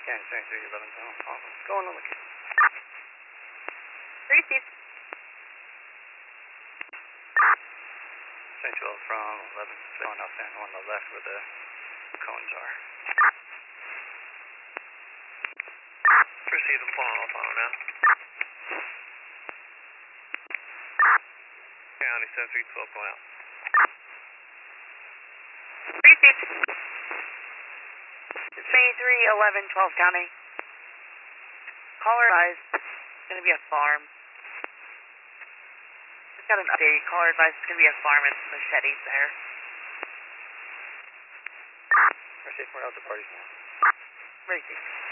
Yeah, 2311. Oh, awesome. Go on the look. Receive. 2012 from 11. Going up and on the left where the cones are. Receive, I'm pulling off on him now. County 7312 going out. Receive. 2311 12 County. Caller advised it's going to be a farm. Just got an update. Caller advised it's going to be a farm and some machetes there. Receive, we're out the parties now. Receive.